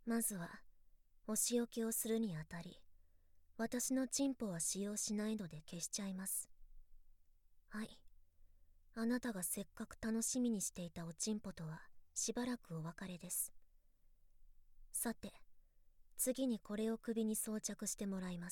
まずはお仕置きをするにあたり、私のチンポは使用しないので消しちゃいます。はい、あなたがせっかく楽しみにしていたおチンポとはしばらくお別れです。さて、次にこれを首に装着してもらいます。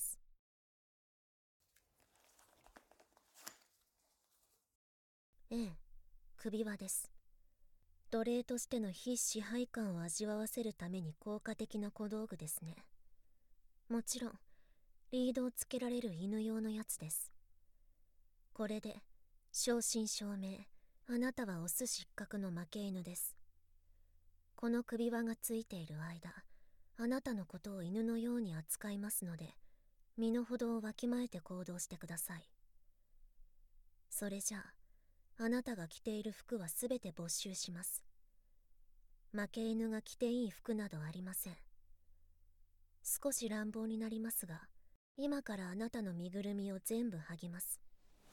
ええ、首輪です。奴隷としての非支配感を味わわせるために効果的な小道具ですね。もちろんリードをつけられる犬用のやつです。これで正真正銘、あなたはオス失格の負け犬です。この首輪がついている間、あなたのことを犬のように扱いますので、身の程をわきまえて行動してください。それじゃあ、あなたが着ている服はすべて没収します。負け犬が着ていい服などありません。少し乱暴になりますが、今からあなたの身ぐるみを全部剥ぎます。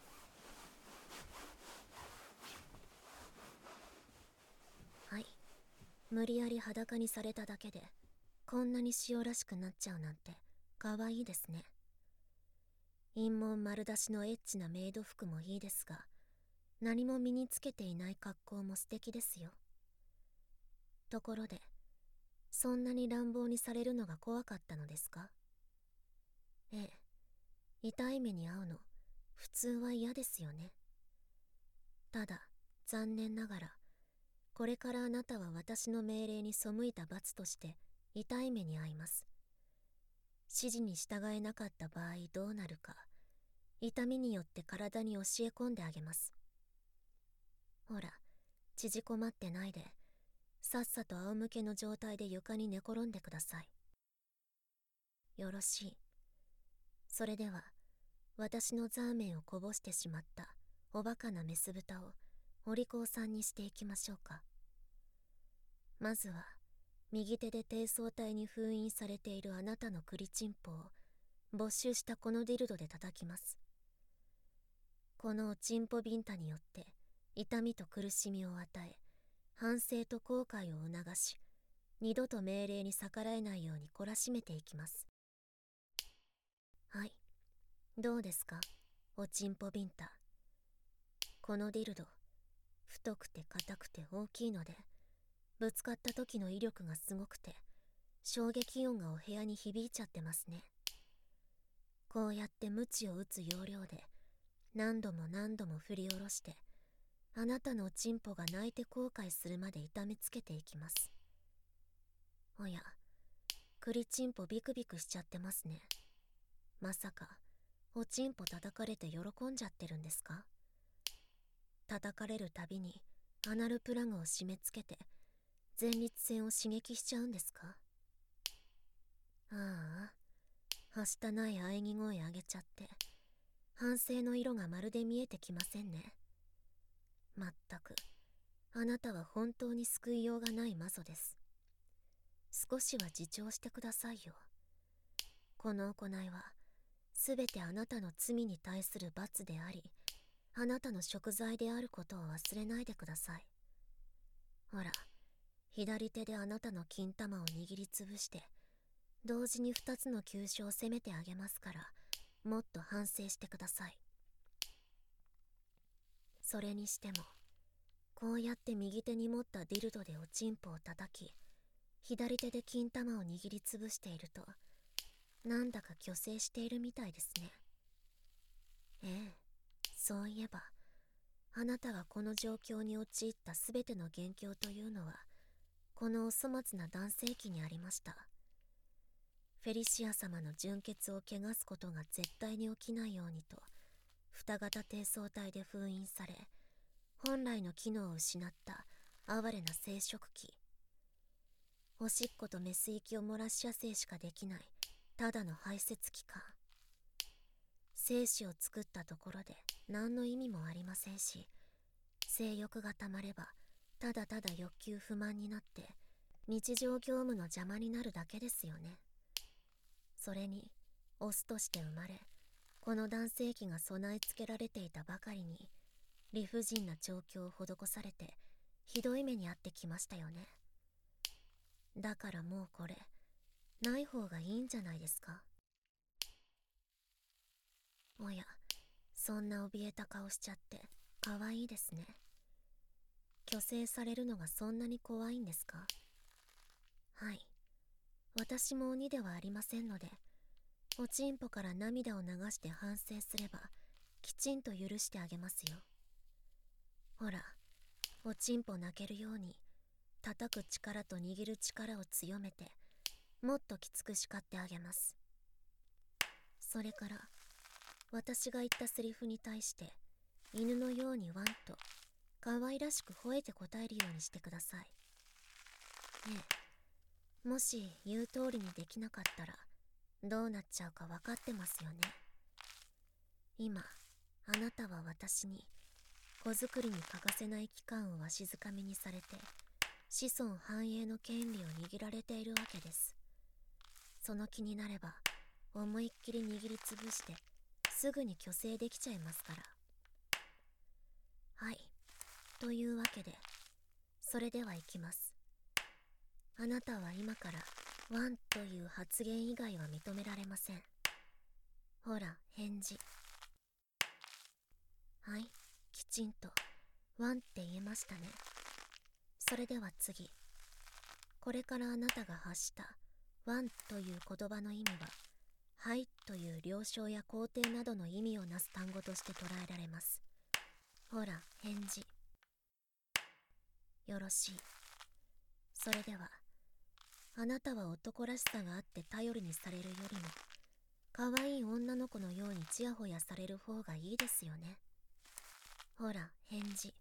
はい、無理やり裸にされただけでこんなに塩らしくなっちゃうなんてかわいいですね。陰門丸出しのエッチなメイド服もいいですが、何も身につけていない格好も素敵ですよ。ところで、そんなに乱暴にされるのが怖かったのですか？ええ、痛い目に遭うの普通は嫌ですよね。ただ残念ながら、これからあなたは私の命令に背いた罰として痛い目に遭います。指示に従えなかった場合どうなるか、痛みによって体に教え込んであげます。ほら、縮こまってないで、さっさと仰向けの状態で床に寝転んでください。よろしい。それでは、私のザーメンをこぼしてしまったおバカなメス豚をお利口さんにしていきましょうか。まずは、右手で低層体に封印されているあなたのクリチンポを没収したこのディルドで叩きます。このおちんぽビンタによって痛みと苦しみを与え、反省と後悔を促し、二度と命令に逆らえないように懲らしめていきます。はい、どうですか、おちんぽビンタ。このディルド、太くて硬くて大きいので、ぶつかった時の威力がすごくて、衝撃音がお部屋に響いちゃってますね。こうやって鞭を打つ要領で、何度も何度も振り下ろして、あなたのおちんぽが泣いて後悔するまで痛めつけていきます。おや、クリチンポビクビクしちゃってますね。まさか、おちんぽ叩かれて喜んじゃってるんですか？叩かれるたびにアナルプラグを締め付けて前立腺を刺激しちゃうんですか？ああ、はしたない喘ぎ声上げちゃって反省の色がまるで見えてきませんね。まったく、あなたは本当に救いようがないマゾです。少しは自重してくださいよ。この行いはすべてあなたの罪に対する罰であり、あなたの贖罪であることを忘れないでください。ほら、左手であなたの金玉を握りつぶして同時に2つの急所を攻めてあげますから、もっと反省してください。それにしても、こうやって右手に持ったディルドでおちんぽを叩き、左手で金玉を握りつぶしていると、なんだか虚勢しているみたいですね。ええ、そういえば、あなたがこの状況に陥ったすべての元凶というのは、このお粗末な男性器にありました。フェリシア様の純血を汚すことが絶対に起きないようにと、二型低層体で封印され、本来の機能を失った哀れな生殖器。おしっことメス液を漏らし射精しかできない、ただの排泄器か。精子を作ったところで何の意味もありませんし、性欲がたまれば、ただただ欲求不満になって、日常業務の邪魔になるだけですよね。それに、オスとして生まれ、この男性器が備え付けられていたばかりに、理不尽な調教を施されて、ひどい目に遭ってきましたよね。 だからもうこれ、ない方がいいんじゃないですか。おや、そんな怯えた顔しちゃって可愛いですね。虚勢されるのがそんなに怖いんですか？はい。私も鬼ではありませんので、おちんぽから涙を流して反省すれば、きちんと許してあげますよ。ほら、おちんぽ泣けるように、叩く力と握る力を強めて、もっときつく叱ってあげます。それから、私が言ったセリフに対して、犬のようにワンと、可愛らしく吠えて答えるようにしてください。ええ、もし言う通りにできなかったら、どうなっちゃうか分かってますよね。今、あなたは私に、子作りに欠かせない期間をわしづかみにされて、子孫繁栄の権利を握られているわけです。その気になれば、思いっきり握りつぶして、すぐに虚勢できちゃいますから。はい。というわけで、それでは行きます。あなたは今からワンという発言以外は認められません。ほら、返事。はい、きちんとワンって言えましたね。それでは次。これからあなたが発したワンという言葉の意味は、はいという了承や肯定などの意味をなす単語として捉えられます。ほら、返事。よろしい。それでは、あなたは男らしさがあって頼りにされるよりも、可愛い女の子のようにちやほやされる方がいいですよね。ほら、返事。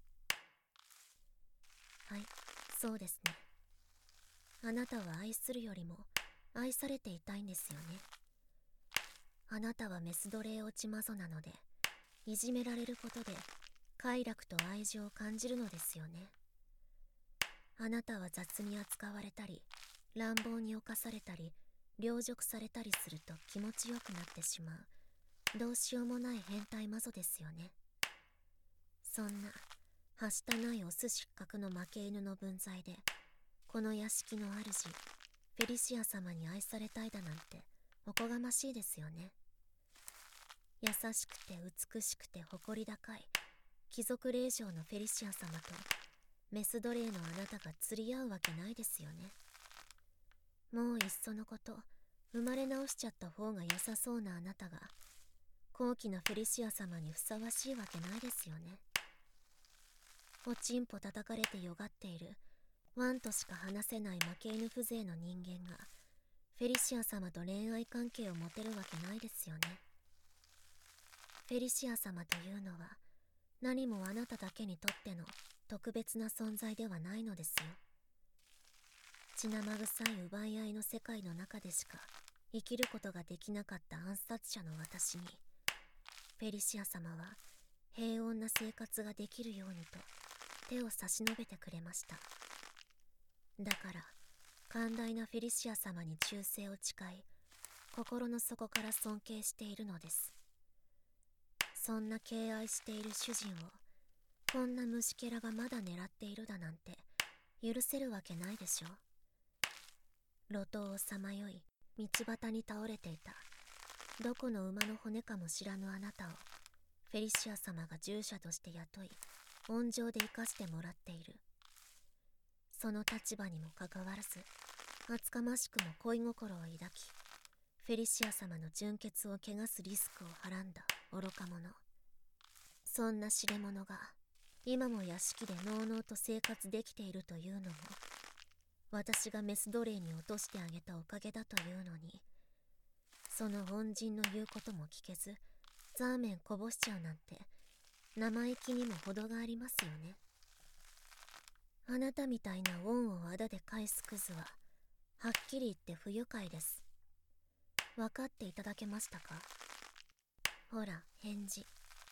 はい、そうですね。あなたは愛するよりも愛されていたいんですよね。あなたはメス奴隷落ち魔女なので、いじめられることで快楽と愛情を感じるのですよね。あなたは雑に扱われたり、乱暴に侵されたり、凌辱されたりすると気持ちよくなってしまう、どうしようもない変態魔女ですよね。そんな、はしたないオス失格の負け犬の分際で、この屋敷の主、フェリシア様に愛されたいだなんて、おこがましいですよね。優しくて美しくて誇り高い、貴族令嬢のフェリシア様と、メス奴隷のあなたが釣り合うわけないですよね。もういっそのこと、生まれ直しちゃった方が良さそうなあなたが、高貴なフェリシア様にふさわしいわけないですよね。おちんぽ叩かれてよがっている、ワンとしか話せない負け犬風情の人間が、フェリシア様と恋愛関係を持てるわけないですよね。フェリシア様というのは、何もあなただけにとっての特別な存在ではないのですよ。血生臭い奪い合いの世界の中でしか生きることができなかった暗殺者の私に、フェリシア様は平穏な生活ができるようにと手を差し伸べてくれました。だから寛大なフェリシア様に忠誠を誓い、心の底から尊敬しているのです。そんな敬愛している主人を、こんな虫けらがまだ狙っているだなんて許せるわけないでしょ。路頭をさまよい道端に倒れていたどこの馬の骨かも知らぬあなたをフェリシア様が従者として雇い、温情で生かしてもらっている。その立場にもかかわらず、厚かましくも恋心を抱き、フェリシア様の純潔を汚すリスクをはらんだ愚か者。そんな知れ者が今も屋敷でのうのうと生活できているというのも、私がメス奴隷に落としてあげたおかげだというのに、その恩人の言うことも聞けず、ザーメンこぼしちゃうなんて、生意気にも程がありますよね。あなたみたいな恩をあだで返すクズは、はっきり言って不愉快です。分かっていただけましたか？ほら、返事。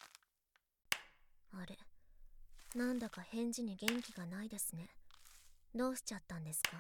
あれ、なんだか返事に元気がないですね。どうしちゃったんですか？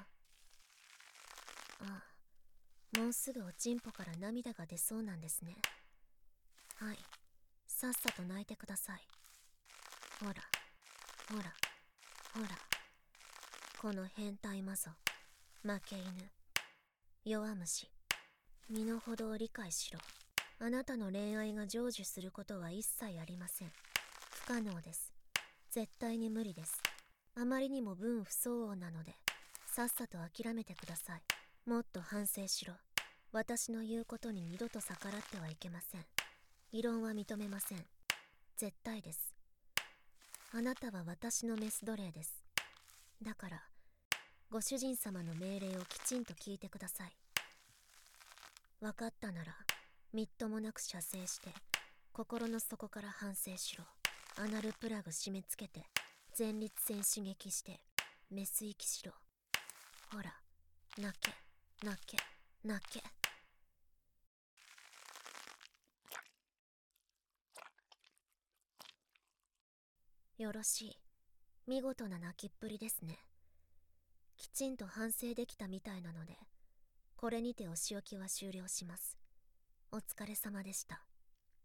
ああ、もうすぐおちんぽから涙が出そうなんですね。はい、さっさと泣いてください。ほら、ほら、ほら、この変態魔女、 負け犬、弱虫、身の程を理解しろ。あなたの恋愛が成就することは一切ありません。不可能です。絶対に無理です。あまりにも分不相応なので、さっさと諦めてください。もっと反省しろ。私の言うことに二度と逆らってはいけません。異論は認めません。絶対です。あなたは私のメス奴隷です。だから、ご主人様の命令をきちんと聞いてください。分かったなら、みっともなく射精して、心の底から反省しろ。アナルプラグ締め付けて、前立腺刺激して、メス息しろ。ほら、泣け、泣け、泣け。よろしい。見事な泣きっぷりですね。きちんと反省できたみたいなので、これにてお仕置きは終了します。お疲れ様でした。